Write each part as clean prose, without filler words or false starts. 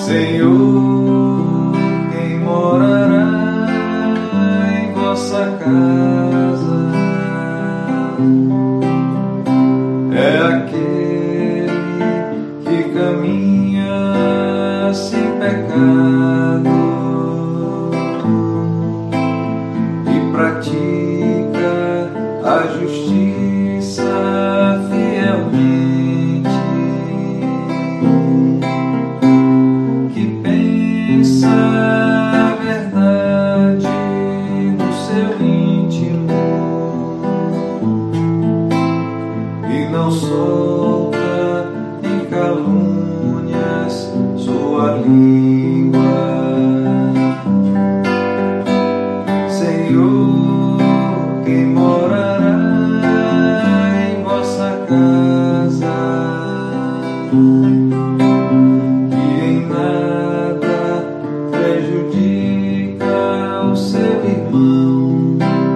Senhor, quem morará em vossa casa? É aquele que caminha sem pecado e pratica a justiça fielmente, que pensa a verdade no seu íntimo e não solta em calúnias sua língua. Senhor, quem morará em vossa casa, que em nada prejudica o seu irmão,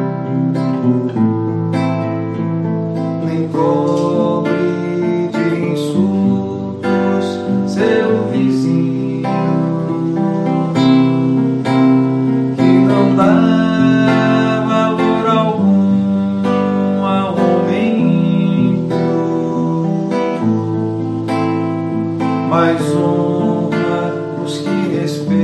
nem cobre de insultos seu vizinho, que não dá valor algum ao homem ímpio, mas honra os que respeitam